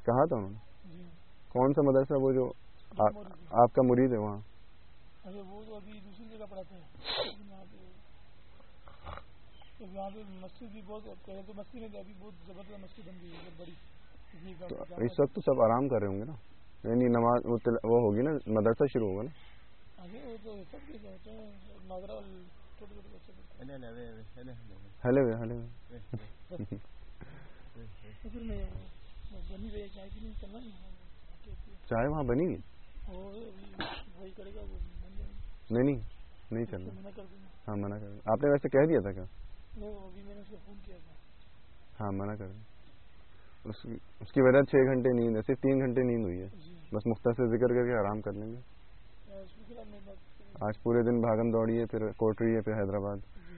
کہا تھا انہوں نے؟ کون سا مدرسہ وہ جو آپ کا مرید ہے وہاں؟ وہ تو ابھی دوسری جگہ پڑھاتے ہیں وہاں پہ مسجد بھی بہت پہلے تو مسجد میں ابھی بہت زبردست مسجد بن گئی ہے بڑی. تو اس وقت تو سب آرام کر رہے ہوں گے نا, یعنی نماز وہ ہوگی نا, مدرسہ شروع ہوگا نا. وہ تو سب کے ہوتے ہیں ناظرہ چھوٹے چھوٹے بچے ہلے ہوئے چائے وہاں بنی گی؟ نہیں چلنا. ہاں منع کر. آپ نے ویسے کہہ دیا تھا کیا؟ ہاں منع کر. اس کی وجہ 6 گھنٹے نیند ہے, صرف 3 گھنٹے نیند ہوئی ہے, بس مختصر ذکر کر کے آرام کر لیں گے. آج پورے دن بھاگم دوڑی ہے, پھر کوٹری ہے, پھر حیدرآباد.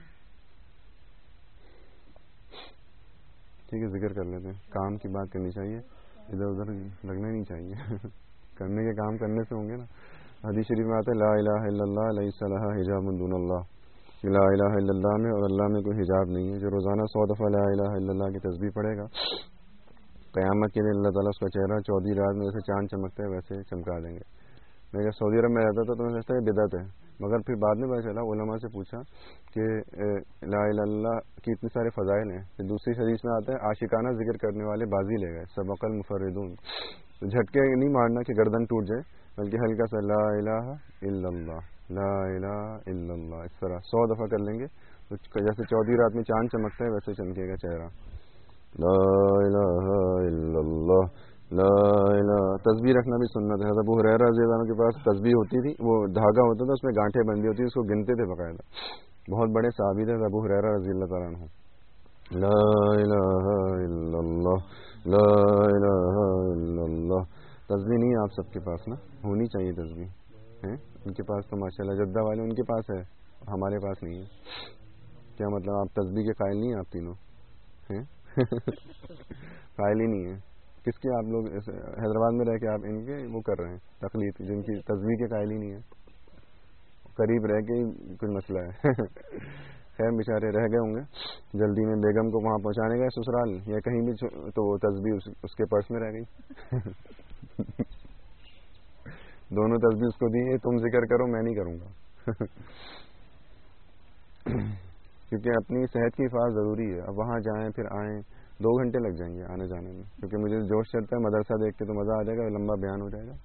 ٹھیک ہے ذکر کر لیتے ہیں. کام کی بات کرنی چاہیے, ادھر ادھر لگنا ہی نہیں چاہیے. کرنے کے کام کرنے سے ہوں گے نا. حدیث شریف میں آتا ہے لا الہ الا اللہ لیس لہا حجاب دون اللہ. لا الہ الا اللہ میں اور اللہ میں کوئی حجاب نہیں ہے. جو روزانہ 100 دفعہ لا الہ الا اللہ کی تسبیح پڑھے گا, قیامت کے دن اللہ تعالیٰ اس کا چہرہ 14 رات میں جیسے چاند چمکتا ہے ویسے چمکا دیں گے. میں جب سعودی عرب میں رہتا تھا تو میں سمجھتا ہے بدعت ہے, مگر پھر بعد میں پتا چلا, علماء سے پوچھا کہ لا الہ الا اللہ کی اتنے سارے فضائل ہیں. پھر دوسری حدیث میں آتا ہے عاشقانہ ذکر کرنے والے بازی لے گئے, سبق المفردون. تو جھٹکے نہیں مارنا کہ گردن ٹوٹ جائے, بلکہ ہلکا سا لا الہ الا اللہ لا الہ الا اللہ اس طرح 100 دفعہ کر لیں گے تو جیسے 14 رات میں چاند چمکتا ہے ویسے چمکے گا چہرہ. لا الہ الا اللہ لا الہ. تسبیح رکھنا بھی سنت ہے. ابو ہریرہ رضی اللہ عنہ کے پاس تسبیح ہوتی تھی, وہ دھاگا ہوتا تھا, اس میں گانٹھیں بندھی ہوتی تھی, اس کو گنتے تھے باقاعدہ. بہت بڑے صحابی تھے ابو ہریرہ رضی اللہ تعالیٰ عنہ. لا الہ الا اللہ لا الہ الا اللہ. تسبیح نہیں ہے آپ سب کے پاس نا, ہونی چاہیے تسبیح. ان کے پاس تو ماشاءاللہ جدہ والے ان کے پاس ہے, ہمارے پاس نہیں ہے. کیا مطلب آپ تسبیح کے قائل نہیں ہیں آپ تینوں ہیں؟ قائل ہی نہیں ہے. کس کے آپ لوگ حیدرآباد میں رہ کے آپ ان کے وہ کر رہے ہیں تقلید, جن کی تسبیح کے قائل ہی نہیں ہے. قریب رہ کے ہی کچھ مسئلہ ہے. خیر بیچارے رہ گئے ہوں گے جلدی میں, بیگم کو وہاں پہنچانے گئے سسرال یا کہیں بھی, تو وہ تسبیح اس کے پرس میں رہ گئی. دونوں تسبیح اس کو دی, تم ذکر کرو میں نہیں کروں گا. کیونکہ اپنی صحت کی حفاظت ضروری ہے. اب وہاں جائیں پھر آئیں 2 گھنٹے لگ جائیں گے آنے جانے میں, کیونکہ مجھے جوش چڑھتا ہے مدرسہ دیکھ کے, تو مزہ آ جائے گا, لمبا بیان ہو جائے گا.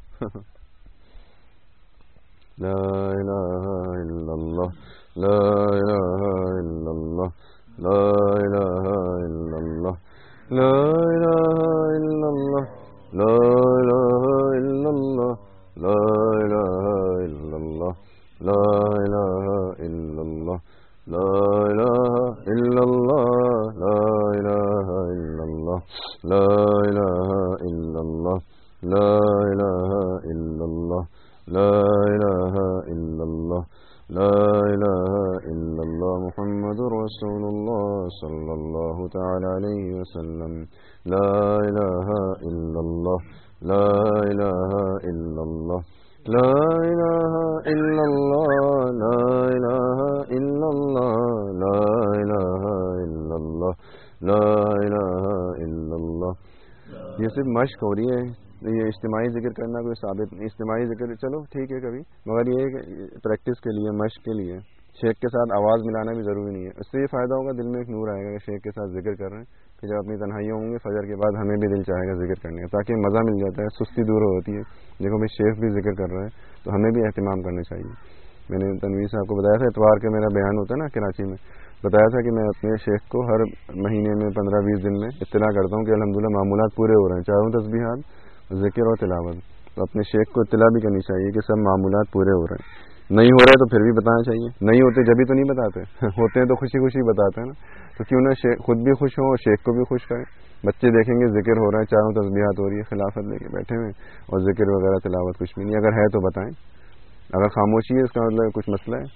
لا الہ الا اللہ لا الہ الا اللہ لا الہ الا اللہ لا الہ الا اللہ لا الہ الا اللہ لا الہ الا اللہ لا الہ الا اللہ لا الہ الا اللہ لا الہ الا اللہ لا الہ الا اللہ لا الہ الا اللہ لا الہ الا اللہ لا الہ الا اللہ محمد رسول اللہ صلی اللہ تعالی علیہ وسلم. لا الہ الا اللہ لا الہ الا اللہ لا الہ الا اللہ لا الہ الا اللہ لا الہ الا اللہ لا الہ الا اللہ. یہ صرف مشق ہو رہی ہے, یہ اجتماعی ذکر کرنا کوئی ثابت نہیں. اجتماعی ذکر چلو ٹھیک ہے کبھی, مگر یہ پریکٹس کے لیے, مشق کے لیے. شیخ کے ساتھ آواز ملانا بھی ضروری نہیں ہے. اس سے یہ فائدہ ہوگا, دل میں ایک نور آئے گا کہ شیخ کے ساتھ ذکر کر رہے ہیں, کہ جب اپنی تنہائیوں ہوں گے فجر کے بعد ہمیں بھی دل چاہے گا ذکر کرنے کا, تاکہ مزہ مل جاتا ہے, سستی دور ہوتی ہے. دیکھو بھائی شیخ بھی ذکر کر رہا ہے تو ہمیں بھی اہتمام کرنا چاہیے. میں نے تنویر صاحب کو بتایا تھا, اتوار کا میرا بیان ہوتا ہے نا کراچی میں, بتایا تھا کہ میں اپنے شیخ کو ہر مہینے میں 15-20 دن میں اطلاع کرتا ہوں کہ الحمدللہ معمولات پورے ہو رہے ہیں, چاروں تسبیحات, ذکر اور تلاوت. تو اپنے شیخ کو اطلاع بھی کرنی چاہیے کہ سب معمولات پورے ہو رہے ہیں. نہیں ہو رہے تو پھر بھی بتانا چاہیے. نہیں ہوتے جبھی تو نہیں بتاتے, ہوتے ہیں تو خوشی خوشی بتاتے ہیں نا. تو کیوں نہ خود بھی خوش ہوں اور شیخ کو بھی خوش کریں. بچے دیکھیں گے ذکر ہو رہا ہے, چاروں تسبیحات ہو رہی ہے, خلافت لے کے بیٹھے ہوئے, اور ذکر وغیرہ تلاوت کچھ بھی نہیں. اگر ہے تو بتائیں, اگر خاموشی ہے اس کا مطلب کچھ مسئلہ ہے.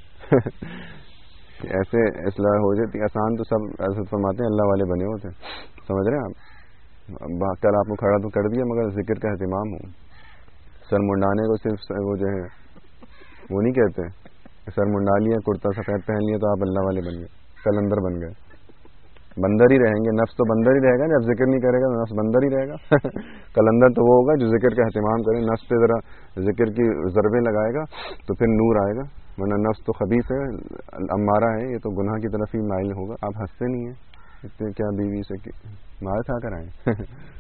ایسے اصلاح ہو جاتی آسان, تو سب ایسے فرماتے ہیں اللہ والے بنے ہوتے ہیں, سمجھ رہے ہیں آپ. کل آپ کو کھڑا تو کر دیا, مگر ذکر کا اہتمام ہو. سر منڈانے کو صرف وہ جو ہے وہ نہیں کہتے, سر منڈا لیا, کرتا سفید پہن لیا تو آپ اللہ والے بن گئے, کلندر بن گئے. بندر ہی رہیں گے. نفس تو بندر ہی رہے گا. جب ذکر نہیں کرے گا تو نفس بندر ہی رہے گا. قلندر تو وہ ہوگا جو ذکر کا اہتمام کرے. نفس پہ ذرا ذکر کی ضربیں لگائے گا تو پھر نور آئے گا. ورنہ نفس تو خبیث ہے, امارہ ہے, یہ تو گناہ کی طرف ہی مائل ہوگا. آپ ہنستے نہیں ہیں, اتنے کیا بیوی سے مار کھا کر آئے.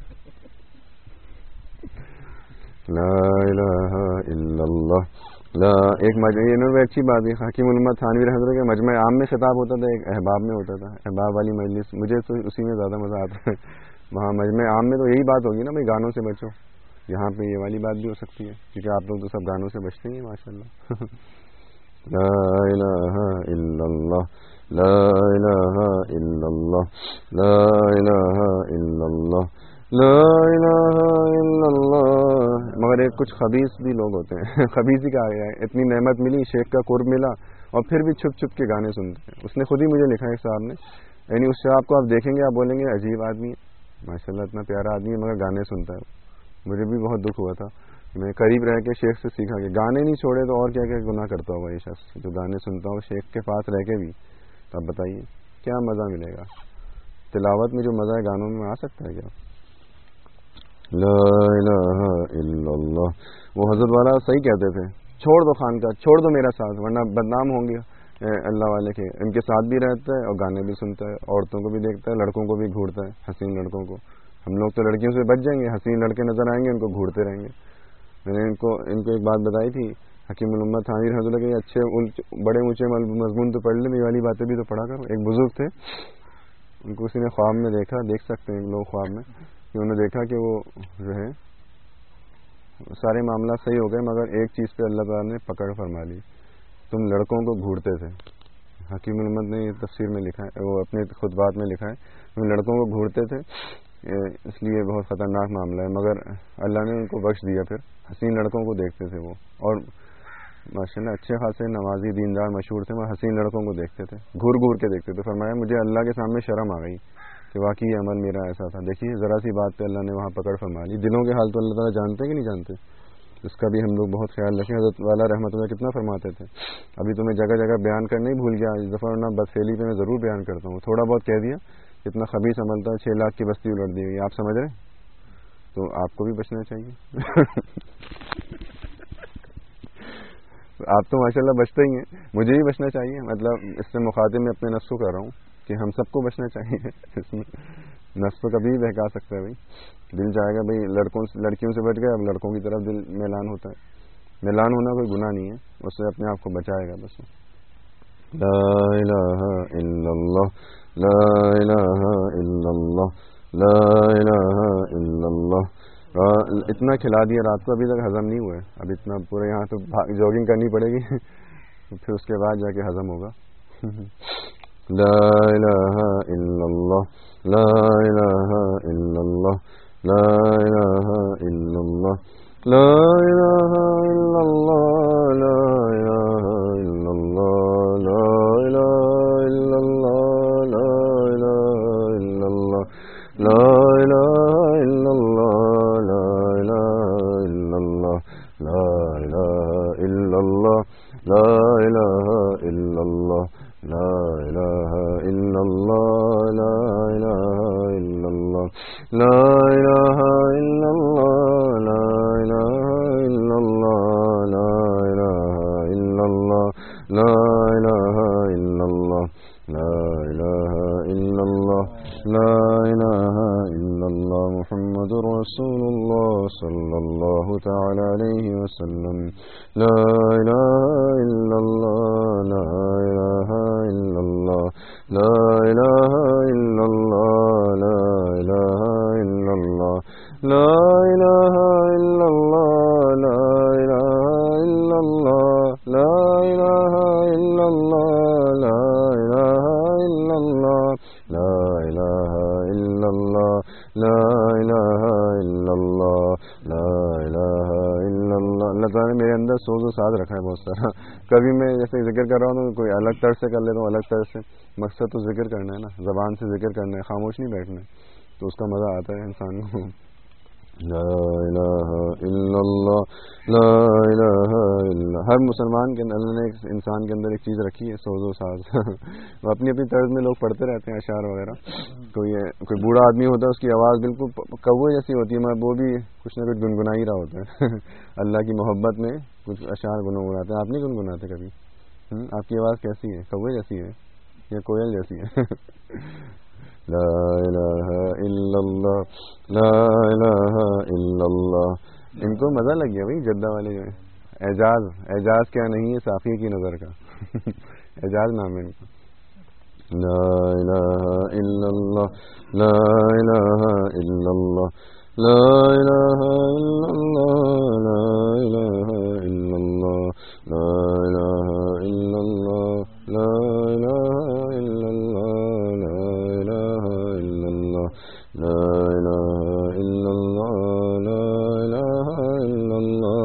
لا الہ الا اللہ. ایک اچھی بات ہے, حکیم الامہ تھانوی رحمۃ اللہ کے مجمع عام میں خطاب ہوتا تھا, ایک احباب میں ہوتا تھا. احباب والی مجلس مجھے تو اسی میں زیادہ مزہ آتا ہے. وہاں مجمع عام میں تو یہی بات ہوگی نا بھائی گانوں سے بچو. یہاں پہ یہ والی بات بھی ہو سکتی ہے کیونکہ آپ لوگ تو سب گانوں سے بچتے ہی ہیں ماشاء اللہ. لا الہ الا اللہ, لا الہ الا اللہ, لا الہ الا اللہ, لا الہ الا اللہ. مگر ایک کچھ خبیث بھی لوگ ہوتے ہیں. خبیث ہی کہا گیا ہے. اتنی نعمت ملی, شیخ کا قرب ملا, اور پھر بھی چھپ چھپ کے گانے سنتے ہیں. اس نے خود ہی مجھے لکھا ہے صاحب نے, یعنی اس صاحب کو آپ دیکھیں گے آپ بولیں گے عجیب آدمی ہے ماشاء اللہ, اتنا پیارا آدمی ہے مگر گانے سنتا ہے. مجھے بھی بہت دکھ ہوا تھا. میں قریب رہ کے شیخ سے سیکھا کہ گانے نہیں چھوڑے تو اور کیا کیا گناہ کرتا ہوگا یہ شخص جو گانے سنتا ہو شیخ کے پاس رہ کے بھی. تو آپ بتائیے کیا مزہ ملے گا. تلاوت میں جو مزہ ہے گانوں میں آ سکتا ہے کیا. لا الہ الا اللہ. وہ حضرت والا صحیح کہتے تھے, چھوڑ دو خان کا, چھوڑ دو میرا ساتھ ورنہ بدنام ہوں گے اللہ والے کے. ان کے ساتھ بھی رہتا ہے اور گانے بھی سنتا ہے, عورتوں کو بھی دیکھتا ہے, لڑکوں کو بھی گھورتا ہے, حسین لڑکوں کو. ہم لوگ تو لڑکیوں سے بچ جائیں گے, حسین لڑکے نظر آئیں گے ان کو گھورتے رہیں گے. میں نے ان کو ایک بات بتائی تھی, حکیم الامہ تھانوی رحمۃ اللہ کے اچھے بڑے اونچے مضمون تو پڑھ لیں, یہ والی باتیں بھی تو پڑھا کرو. ایک بزرگ تھے, ان کو کسی نے خواب میں دیکھا, دیکھ سکتے ہیں لوگ خواب میں, کہ انہوں نے دیکھا کہ وہ جو ہے سارے معاملات صحیح ہو گئے مگر ایک چیز پہ اللہ تعالیٰ نے پکڑ فرما لی, تم لڑکوں کو گھورتے تھے. حکیم الامت نے یہ تفسیر میں لکھا ہے, وہ اپنے خطبات میں لکھا ہے, تم لڑکوں کو گھورتے تھے اس لیے بہت خطرناک معاملہ ہے. مگر اللہ نے ان کو بخش دیا, پھر حسین لڑکوں کو دیکھتے تھے وہ, اور ماشاء اللہ اچھے خاصے نمازی دیندار مشہور تھے, وہ حسین لڑکوں کو دیکھتے تھے, گھور گھور کے دیکھتے تھے. فرمایا مجھے اللہ کے سامنے شرم آ گئی کہ واقعی یہ عمل میرا ایسا تھا. دیکھیے ذرا سی بات پہ اللہ نے وہاں پکڑ فرما لی. دلوں کے حال تو اللہ تعالیٰ جانتے ہیں کہ نہیں جانتے, اس کا بھی ہم لوگ بہت خیال رکھیں. حضرت والا رحمۃ اللہ کتنا فرماتے تھے. ابھی تو میں جگہ جگہ بیان کرنا ہی بھول گیا, اس دفعہ ورنہ بدفعلی پہ میں ضرور بیان کرتا ہوں. تھوڑا بہت کہہ دیا, اتنا خبیث عمل تھا, 6 لاکھ کی بستی الٹ دی گئی. آپ سمجھ رہے, تو آپ کو بھی بچنا چاہیے. آپ تو ماشاء اللہ بچتے ہی ہیں, مجھے بھی بچنا چاہیے. مطلب اس سے مخاطب میں اپنے نفس کو کر رہا ہوں کہ ہم سب کو بچنا چاہیے. اس میں نفس تو کبھی بھی بہکا سکتا ہے بھائی. دل چاہے گا بھائی لڑکیوں سے بچ گئے, اب لڑکوں کی طرف دل میلان ہوتا ہے. میلان ہونا کوئی گناہ نہیں ہے, اس سے اپنے آپ کو بچائے گا بس. لا الہ الا اللہ, لا الہ الا اللہ, لا الہ الا اللہ. اتنا کھلا دیا رات کو, ابھی تک ہضم نہیں ہوا ہے. اب اتنا پورے یہاں تو جاگنگ کرنی پڑے گی, پھر اس کے بعد جا کے ہضم ہوگا. لا الہ الا اللہ, لا الہ الا اللہ, لا الہ الا اللہ, لا الہ الا اللہ, لا الہ الا اللہ, لا الہ الا اللہ, لا الہ الا اللہ, لا الہ الا اللہ, لا الہ الا اللہ, لا الہ الا اللہ, لا الہ الا اللہ, لا الہ الا اللہ, لا الہ الا اللہ, لا الہ الا اللہ, لا الہ الا اللہ, لا الہ الا اللہ, محمد رسول اللہ صلی اللہ تعالی علیہ وسلم. لا الہ الا اللہ, لا الہ الا اللہ, لا الہ الا اللہ, لا الہ الا اللہ, لا الہ الا اللہ, لا الہ الا اللہ, لا الہ الا اللہ, لا الہ الا اللہ, لا الہ الا اللہ, لا الہ الا اللہ, لا الہ الا اللہ. اللہ تعالیٰ نے میرے اندر سوز و ساز رکھا ہے بہت سارا. کبھی میں جیسے ذکر کر رہا ہوں تو کوئی الگ طرز سے کر لیتا ہوں, الگ طرز سے. مقصد تو ذکر کرنا ہے نا, زبان سے ذکر کرنا ہے, خاموش نہیں بیٹھنا ہے, تو اس کا مزہ آتا ہے انسان کو. لا الہ الا اللہ لا الہ الا. ہر مسلمان کے اندر اللہ نے ایک انسان کے اندر ایک چیز رکھی ہے، سوز و ساز. وہ اپنی اپنی طرز میں لوگ پڑھتے رہتے ہیں اشعار وغیرہ. کوئی بوڑھا آدمی ہوتا ہے، اس کی آواز بالکل کوے جیسی ہوتی ہے، مگر وہ بھی کچھ نہ کچھ گنگنا ہی رہا ہوتا ہے. اللہ کی محبت میں کچھ اشعار گنگناتے ہیں. آپ نہیں گنگناتے کبھی؟ آپ کی آواز کیسی ہے؟ کوے جیسی ہے یا کوئل جیسی ہے؟ لا الہ الا اللہ لا الہ الا اللہ. ان کو مزہ لگ گیا بھائی جدہ والے جو ہے. اعجاز کیا نہیں ہے صافی کی نظر کا. اعجاز نام ہے ان کا. لا الہ الا اللہ لا الہ الا اللہ لا الہ الا اللہ لا الہ الا اللہ لا الہ الا اللہ لا الہ الا اللہ لا الہ الا اللہ لا الہ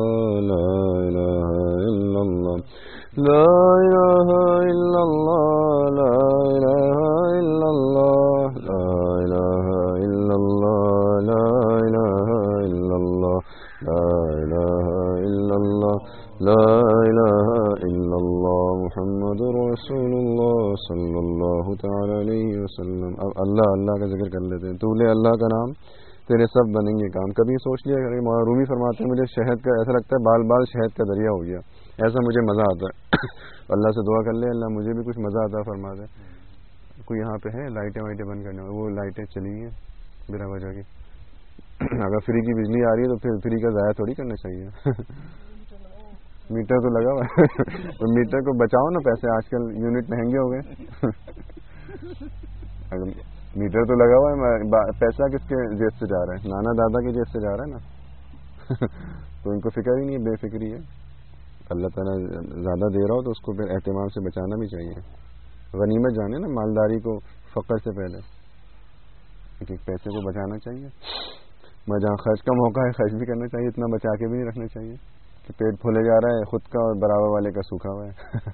الا اللہ لا الہ الا اللہ لا الہ الا اللہ لا الہ الا اللہ لا الہ الا اللہ لا الہ الا اللہ لا الہ الا اللہ محمد رسول اللہ صلی اللہ تعالی علیہ وسلم. اب اللہ کا ذکر کر لیتے ہیں. تو لے اللہ کا نام تیرے سب بنیں گے کام. کبھی سوچ لیا کرے. مولانا رومی فرماتے ہیں مجھے شہد کا ایسا لگتا ہے بال بال شہد کا دریا ہو گیا، ایسا مجھے مزہ آتا ہے. اللہ سے دعا کر لے اللہ مجھے بھی کچھ مزہ آتا فرما دے. کوئی یہاں پہ ہے لائٹیں وائٹیں بند کرنے، وہ لائٹیں چلی ہیں بلا وجہ کی. اگر فری کی بجلی آ رہی ہے تو پھر فری کا ضائع تھوڑی کرنا چاہیے. میٹر تو لگا ہوا ہے. تو میٹر کو بچاؤ نا پیسے، آج کل یونٹ مہنگے ہو گئے. میٹر تو لگا ہوا ہے، پیسہ کس کے جیب سے جا رہا ہے؟ نانا دادا کی جیب سے جا رہا ہے نا. تو ان کو فکر ہی نہیں ہے، بے فکری ہے. اللہ تعالیٰ زیادہ دے رہا ہو تو اس کو پھر اہتمام سے بچانا بھی چاہیے. غنیمت جانے نا مالداری کو فقر سے پہلے، ایک پیسے کو بچانا چاہیے. میں جہاں خرچ کا موقع ہے خرچ بھی کرنا چاہیے، اتنا بچا کے بھی نہیں رکھنا چاہیے کہ پیٹ پھولے جا رہا ہے خود کا اور برابر والے کا سوکھا ہوا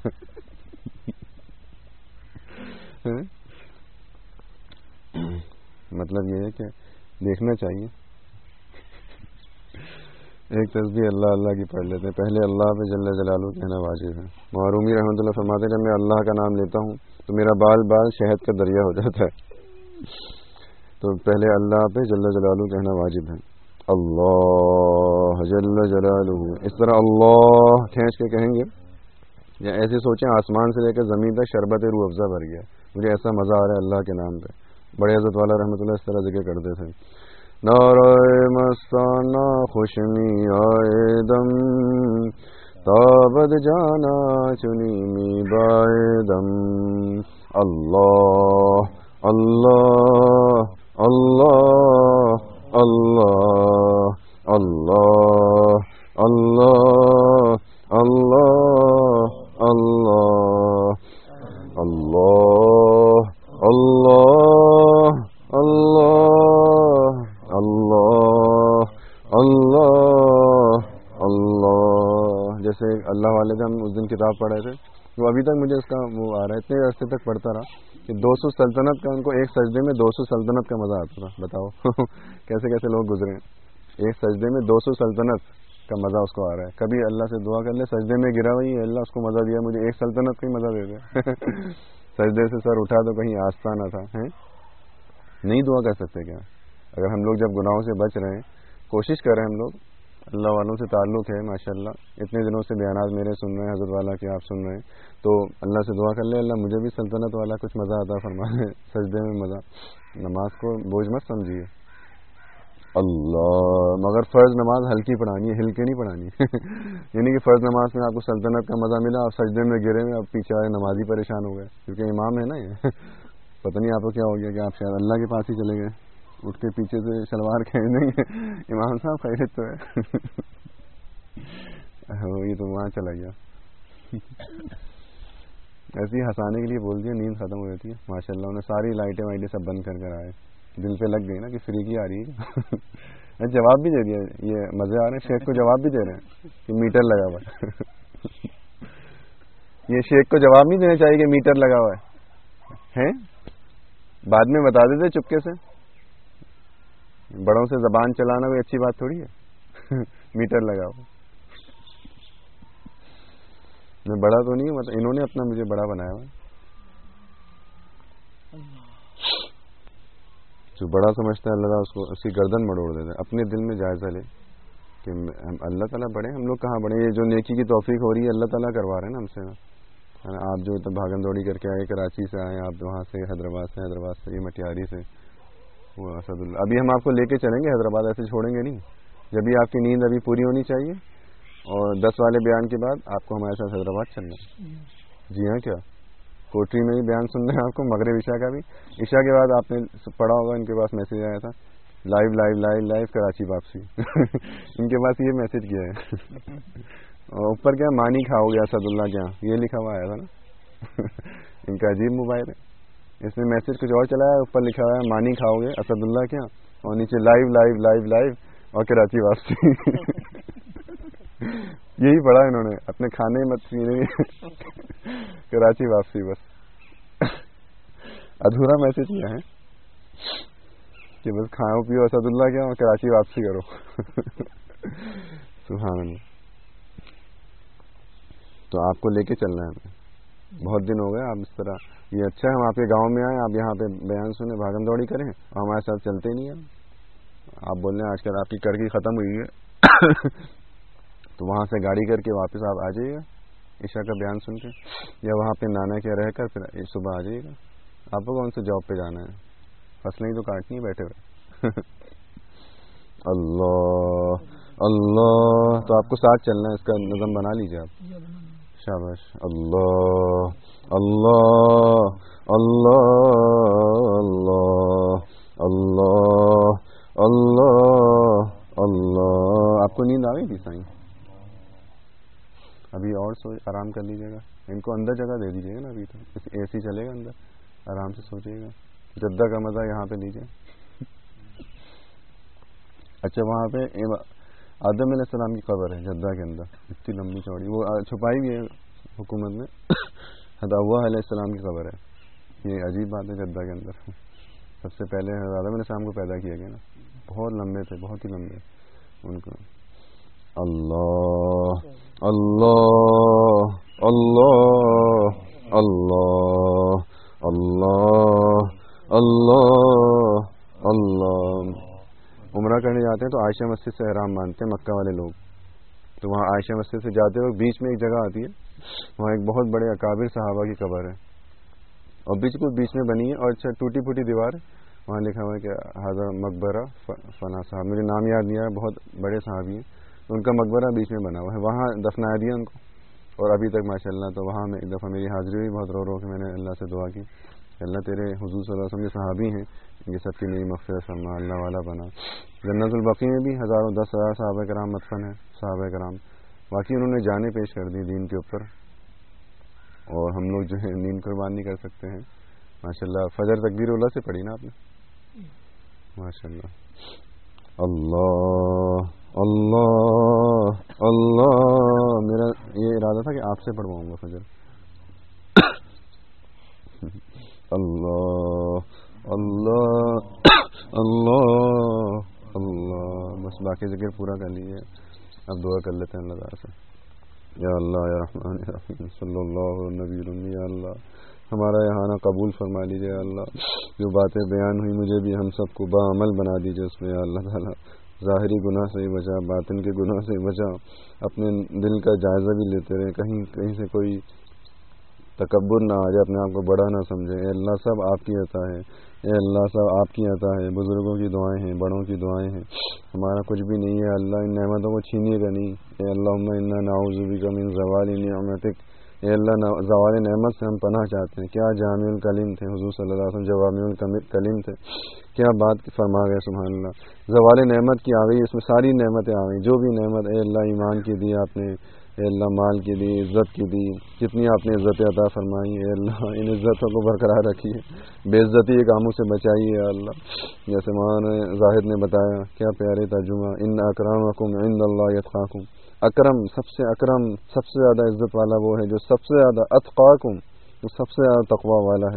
ہے. مطلب یہ ہے کہ دیکھنا چاہیے. ایک تسبیح اللہ اللہ کی پڑھ لیتے ہیں. پہلے اللہ پہ جل جلالہ کہنا واجب ہے. معرومی رحمۃ اللہ فرماتے ہیں جب میں اللہ کا نام لیتا ہوں تو میرا بال بال شہد کا دریا ہو جاتا ہے. تو پہلے اللہ پہ جل جلالہ کہنا واجب ہے. اللہ جل جلالہ، اس طرح اللہ کھینچ کے کہیں گے یا ایسے سوچیں آسمان سے لے کر زمین تک شربت روح افزا بھر گیا، مجھے ایسا مزہ آ رہا ہے اللہ کے نام پہ. بڑے حضرت والا رحمۃ اللہ اس طرح ذکر کرتے تھے. نعرہ مستانہ خوشمی آئے دم تابد جانا چنی می بائے دم. اللہ اللہ اللہ اللہ اللہ اللہ اللہ اللہ اللہ اللہ اللہ اللہ اللہ اللہ. جیسے اللہ والے کا ہم اس دن کتاب پڑھ رہے تھے، وہ ابھی تک مجھے اس کا وہ آ رہا ہے، اتنے عرصے تک پڑھتا رہا کہ 200 سلطنت کا ان کو ایک سجدے میں 200 سلطنت کا مزہ آتا تھا. بتاؤ کیسے کیسے لوگ گزرے ہیں. ایک سجدے میں 200 سلطنت کا مزہ اس کو آ رہا ہے. کبھی اللہ سے دعا کر لے سجدے میں گرا ہوئی اللہ اس کو مزہ دیا، مجھے ایک سلطنت کا ہی مزہ دے دے. سجدے سے سر اٹھا تو کہیں آستانہ تھا. نہیں دعا کر سکتے کیا؟ اگر ہم لوگ جب گناہوں سے بچ رہے ہیں، کوشش کر رہے ہیں ہم لوگ، اللہ والوں سے تعلق ہے ماشاءاللہ، اتنے دنوں سے بیانات میرے سن رہے ہیں، حضرت والا کے آپ سن رہے ہیں، تو اللہ سے دعا کر لے اللہ مجھے بھی سلطنت والا کچھ مزہ آتا فرما دے. سجدے میں مزہ. نماز کو بوجھ مت سمجھیے. اللہ مگر فرض نماز ہلکی پڑھانی ہے، ہلکے نہیں پڑھانی. یعنی کہ فرض نماز میں آپ کو سلطنت کا مزہ ملا، آپ سجدے میں گرے ہوئے، اب پیچھے والے نمازی پریشان ہو گئے کیونکہ امام ہے نا یہ. پتہ نہیں آپ کو کیا ہو گیا کہ آپ شاید اللہ کے پاس ہی چلے گئے، اٹھ کے پیچھے سے شلوار کھینچ دیں گے امام صاحب خیریت تو ہے. یہ تو وہاں چلا گیا. ایسے ہی ہنسانے کے لیے بول دیا، نیند ختم ہو جاتی ہے. ماشاء اللہ انہیں ساری لائٹیں وائٹیں سب بند کر آئے. دل پہ لگ گئی نا کہ فری کی آ رہی ہے. جواب بھی دے دیا، یہ مزے آ رہے ہیں. شیخ کو جواب بھی دے رہے ہیں کہ میٹر لگا ہوا ہے. یہ شیخ کو جواب نہیں دینا چاہیے کہ میٹر لگا ہوا ہے، بعد میں بتا دیتے چپکے سے. بڑوں سے زبان چلانا کوئی اچھی بات تھوڑی ہے. میٹر لگا ہوا. میں بڑا تو نہیں ہوں, مطلب انہوں نے اپنا مجھے بڑا بنایا ہوا. جو بڑا سمجھتا ہے اللہ اس کو اس کی گردن مڑوڑ دیتا ہے. اپنے دل میں جائزہ لے کہ ہم اللہ تعالیٰ بڑے, ہم لوگ کہاں بڑے. یہ جو نیکی کی توفیق ہو رہی ہے اللہ تعالیٰ کروا رہے ہیں نا ہم سے. آپ جو بھاگم دوڑی کر کے آئے, کراچی سے آئے آپ, وہاں سے حیدرآباد سے, یہ مٹیاری سے, وہ اسد اللہ. ابھی ہم آپ کو لے کے چلیں گے حیدرآباد, ایسے چھوڑیں گے نہیں. جب بھی آپ کی نیند ابھی پوری ہونی چاہیے, اور 10 والے بیان کے بعد آپ کو ہمارے ساتھ حیدرآباد چلنا ہے. جی ہاں, کیا کوٹری میں بھی بیان سننا ہے آپ کو, مغرب عشاء کا بھی. عشاء کے بعد آپ نے پڑھا ہوگا, ان کے پاس میسج آیا تھا لائیو کراچی واپسی. ان کے پاس یہ میسج کیا ہے. اور اوپر کیا مانی کھاؤ گے اسد اللہ کیا, یہ لکھا ہوا آیا تھا نا. ان کا عجیب موبائل ہے, اس نے میسج کچھ اور چلایا, اوپر لکھا ہوا ہے مانی کھاؤ گے اسد اللہ کیا, اور نیچے لائیو اور کراچی واپسی. یہی پڑھا انہوں نے, اپنے کھانے مت پینے کراچی واپسی. بس ادھورا میسج کیا ہے کہ بس کھاؤ پیو اسد اللہ کیا اور کراچی واپسی کرو. سبحان اللہ. تو آپ کو لے کے چلنا ہے ہمیں. بہت دن ہو گئے آپ اس طرح, یہ اچھا ہے ہم آپ کے گاؤں میں آئیں, آپ یہاں پہ بیان سنیں, بھاگم دوڑی کریں, اور ہمارے ساتھ چلتے نہیں ہیں. آپ بول رہے ہیں آج کل آپ کی کڑکی ختم ہوئی ہے, تو وہاں سے گاڑی کر کے واپس آپ آ جائیے گا عشاء کا بیان سن کے, یا وہاں پہ نانا کے رہ کر پھر صبح آ جائیے گا. آپ کو کون سے جاب پہ جانا ہے, فصلیں تو کاٹنی بیٹھے ہوئے. اللہ اللہ, تو آپ کو ساتھ چلنا ہے, اس کا نظم بنا لیجیے آپ. شاباش. اللہ اللہ اللہ اللہ اللہ اللہ. آپ کو نیند آ گئی تھی سائیں؟ ابھی اور آرام کر لیجیے گا. ان کو اندر جگہ دے دیجیے گا نا, ابھی تو اے سی چلے گا اندر, آرام سے سوچیے گا. جدہ کا مزہ یہاں پہ لیجیے. اچھا, وہاں پہ آدم علیہ السلام کی قبر ہے جدہ کے اندر, اتنی لمبی چوڑی, وہ چھپائی بھی ہے حکومت میں. حوا علیہ السلام کی قبر ہے. یہ عجیب بات ہے, جدہ کے اندر سب سے پہلے آدم علیہ السلام کو پیدا کیا گیا نا. بہت لمبے تھے, بہت ہی لمبے ان کو. اللہ اللہ اللہ اللہ اللہ اللہ اللہ. عمرہ کرنے جاتے ہیں تو عائشہ مسجد سے احرام باندھتے ہیں مکہ والے لوگ. تو وہاں عائشہ مسجد سے جاتے وقت بیچ میں ایک جگہ آتی ہے, وہاں ایک بہت بڑے اکابر صحابہ کی قبر ہے, اور بالکل بیچ میں بنی ہے, اور اچھا ٹوٹی پھوٹی دیوار ہے. وہاں لکھا ہوا ہے کہ حاضر مقبرہ فنا صاحب, مجھے نام یاد نہیں آیا, بہت بڑے صحابی ہیں, ان کا مقبرہ بیچ میں بنا ہوا ہے, وہاں دفنایا دیا ان کو. اور ابھی تک ماشاء اللہ, تو وہاں میں ایک دفعہ میری حاضری ہوئی, بہت رو کے میں نے اللہ سے دعا کی, اللہ تیرے حضور صلی اللہ علیہ وسلم کے صحابی ہیں, یہ سب کی میری مغفرت فرما, اللہ والا بنا. جنت البقیع میں بھی ہزاروں 10,000 صحابہ کرام مدفن ہیں. صحابہ کرام واقعی انہوں نے جانیں پیش کر دی دین کے اوپر, اور ہم لوگ جو ہے نیند قربان نہیں کر سکتے ہیں. ماشاء اللہ فجر تکبیر اللہ سے پڑھی نا آپ نے, ماشاء اللہ. اللہ اللہ اللہ. میرا یہ ارادہ تھا کہ آپ سے پڑھواؤں گا فجر. اللہ اللہ اللہ اللہ. بس باقی ذکر پورا کر لیجیے, اب دعا کر لیتے ہیں اللہ تعالیٰ سے. یا اللہ یا رحمان یا رحیم صلی اللہ علیہ نبی المی. یا اللہ ہمارا یہاں قبول فرما لیجیے. اللہ جو باتیں بیان ہوئی مجھے بھی ہم سب کو باعمل بنا دیجیے اس میں. یا اللہ تعالیٰ ظاہری گناہ سے ہی بچا, باطن کے گناہ سے ہی بچا. اپنے دل کا جائزہ بھی لیتے رہے, کہیں سے کوئی تکبر نہ آ جائے, اپنے آپ کو بڑا نہ سمجھے. اے اللہ سب آپ کی عطا ہے, اے اللہ سب آپ کی عطا ہے, بزرگوں کی دعائیں ہیں, بڑوں کی دعائیں ہیں, ہمارا کچھ بھی نہیں ہے. اللہ ان نعمتوں کو چھینیے گا نہیں. اے اللہم انا نعوذ بک من زوال نعمتک. اے اللہ زوال نعمت سے ہم پناہ چاہتے ہیں. کیا جامع الکلم تھے حضور صلی اللہ علیہ وسلم, جوامع الکلم تھے, کیا بات فرما گئے سبحان اللہ. زوال نعمت کی آ گئی, اس میں ساری نعمتیں آ گئیں, جو بھی نعمت اے اللہ ایمان کی دی آپ نے, اے اللہ مال کی دی, عزت کی دی, جتنی آپ نے عزتیں عطا فرمائی, اے اللہ ان عزتوں کو برقرار رکھیے, بے عزتی کے کاموں سے بچائیے. اے اللہ جیسے مولانا زاہد نے بتایا, کیا پیارے ترجمہ, ان اکرمکم عند اللہ اتقاکم. اکرم سب سے زیادہ عزت والا وہ ہے جو سب سے زیادہ اتقاکم, جو سب سے زیادہ تقوی والا ہے.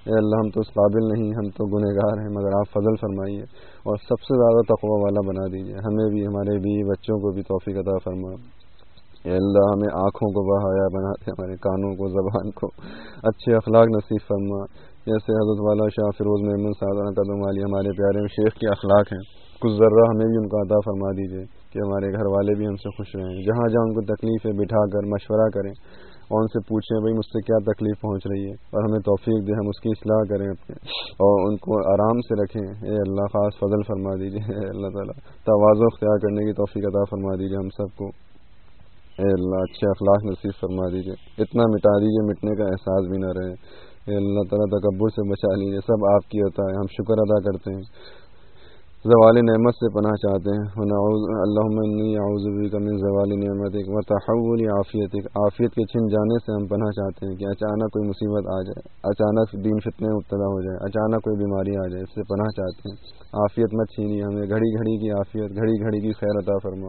اے اللہ ہم تو اس قابل نہیں، ہم تو گنہگار ہیں، مگر آپ فضل فرمائیے اور سب سے زیادہ تقوی والا بنا دیجیے، ہمیں بھی ہمارے بھی بچوں کو بھی توفیق عطا فرما۔ اے اللہ ہمیں آنکھوں کو بحایا بنا دے، ہمارے کانوں کو، زبان کو اچھے اخلاق نصیب فرما، جیسے حضرت والا شاہ فیروز محمد سعدانہ قدم والی ہمارے پیارے شیخ کے اخلاق ہیں، کچھ ذرہ ہمیں بھی ان کا عطا فرما دیجیے کہ ہمارے گھر والے بھی ہم سے خوش رہیں، جہاں جہاں ان کو تکلیف ہے بٹھا کر مشورہ کریں اور ان سے پوچھیں بھائی مجھ سے کیا تکلیف پہنچ رہی ہے، اور ہمیں توفیق دے ہم اس کی اصلاح کریں اپنے، اور ان کو آرام سے رکھیں۔ اے اللہ خاص فضل فرما دیجیے، اے اللہ تعالیٰ تواضع اختیار کرنے کی توفیق عطا فرما دیجیے ہم سب کو۔ اے اللہ اچھے اخلاق نصیب فرما دیجیے، اتنا مٹا دیجیے مٹنے کا احساس بھی نہ رہے۔ اے اللہ تعالیٰ تکبر سے بچا لیجیے، سب آپ کی عطا ہے، ہم شکر ادا کرتے ہیں، زوال نعمت سے پناہ چاہتے ہیں۔ اللہم انی اعوذ بک من زوال نعمتک وتحول عافیتک، عافیت کے چھن جانے سے ہم پناہ چاہتے ہیں کہ اچانک کوئی مصیبت آ جائے، اچانک دین فتنے میں مبتلا ہو جائے، اچانک کوئی بیماری آ جائے، اس سے پناہ چاہتے ہیں۔ عافیت مت چھینی ہمیں، گھڑی گھڑی کی عافیت، گھڑی گھڑی کی خیر عطا فرما۔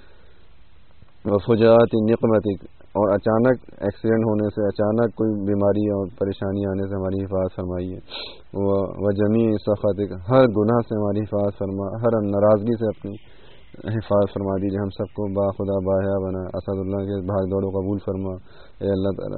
وفجاءت نقمتک، اور اچانک ایکسیڈنٹ ہونے سے، اچانک کوئی بیماری اور پریشانی آنے سے ہماری حفاظت فرمائیے۔ وجمیع سخطک، ہر گناہ سے ہماری حفاظت فرما، ہر ناراضگی سے اپنی حفاظت فرما دیجیے، ہم سب کو با خدا باحیا بنا، اسد اللہ کے بھاگ دوڑ و قبول فرما۔ اے اللہ تعالیٰ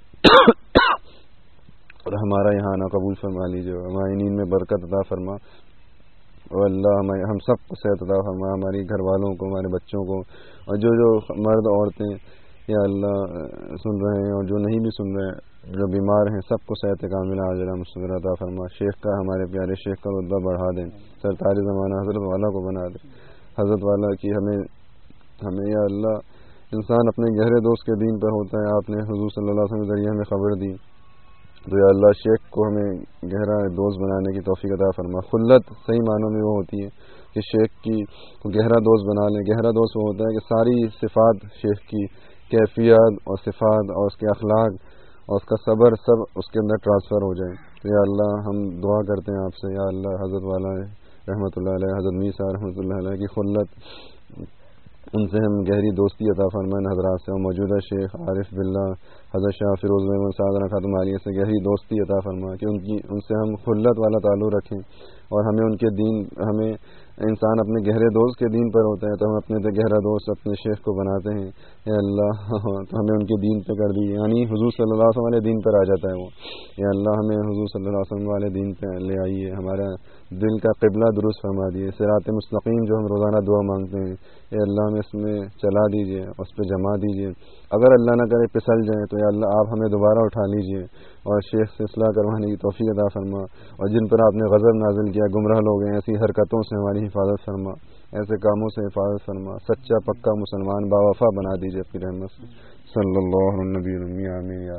اور ہمارا یہاں آنا قبول فرما لیجیے، ہماری نیند میں برکت عطا فرما، اور اللہ ہم سب کو صحت عطا فرما، ہماری گھر والوں کو، ہمارے بچوں کو، اور جو مرد عورتیں یا اللہ سن رہے ہیں اور جو نہیں بھی سن رہے ہیں، جو بیمار ہیں، سب کو صحت کاملہ عاجلہ مستمرہ عطا فرما۔ شیخ کا، ہمارے پیارے شیخ کا رتبہ بڑھا دیں، سرکار زمانہ حضرت والا کو بنا دیں، حضرت والا کی ہمیں یا اللہ، انسان اپنے گہرے دوست کے دین پر ہوتا ہے، آپ نے حضور صلی اللہ علیہ وسلم کے ذریعے ہمیں خبر دی، تو یا اللہ شیخ کو ہمیں گہرا دوست بنانے کی توفیق عطا فرما۔ خلت صحیح معنوں میں وہ ہوتی ہے کہ شیخ کی گہرا دوست بنا لیں، گہرا دوست وہ ہوتا ہے کہ ساری صفات شیخ کی، کیفیت اور صفات اور اس کے اخلاق اور اس کا صبر سب اس کے اندر ٹرانسفر ہو جائیں۔ تو یا اللہ ہم دعا کرتے ہیں آپ سے، یا اللہ حضرت والا رحمۃ اللہ علیہ، حضرت میر صاحب رحمۃ اللہ علیہ کی خلت، ان سے ہم گہری دوستی عطا فرمائیں حضرات سے، اور موجودہ شیخ عارف باللہ حضرت شاہ فیروز محمد سعدانہ خاتم عالیہ سے گہری دوستی عطا فرما کہ ان سے ہم خلت والا تعلق رکھیں، اور ہمیں ان کے دین، ہمیں انسان اپنے گہرے دوست کے دین پر ہوتا ہے تو ہم اپنے گہرا دوست اپنے شیخ کو بناتے ہیں، اے اللہ تو ہمیں ان کے دین پہ کر دی، یعنی حضور صلی اللہ علیہ وسلم والے دین پر آ جاتا ہے وہ، اے اللہ ہمیں حضور صلی اللہ علیہ وسلم والے دین پہ لے آئیے، ہمارا دل کا قبلہ درست فرما دیے، صراط مستقیم جو ہم روزانہ دعا مانگتے ہیں، اے اللہ ہمیں اس میں چلا دیجیے، اس پہ جما دیجیے، اگر اللہ نہ کرے پھسل جائیں تو یا اللہ آپ ہمیں دوبارہ اٹھا لیجیے اور شیخ سے اصلاح کروانے کی توفیق عطا فرما، اور جن پر آپ نے غضب نازل کیا، گمراہ لوگ ہیں، ایسی حرکتوں سے ہماری حفاظت فرما، ایسے کاموں سے حفاظت فرما، سچا پکا مسلمان باوفا بنا دیجیے اپنی رحمت سے، صلی اللہ علیہ نبی المی آمین یا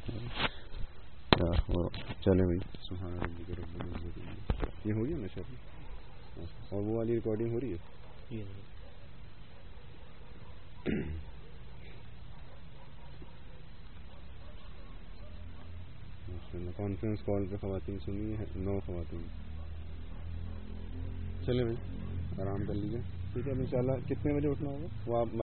چلے بھائی سبحان ربک رب العزت، یہ ہو گیا نا شاید، اور وہ والی ریکارڈنگ ہو رہی ہے؟ کانفرنس کال پہ خواتین سنی ہے، 9 خواتین، چلے بھائی آرام کر لیجیے، ٹھیک ہے، انشاءاللہ کتنے بجے اٹھنا ہوگا وہ آپ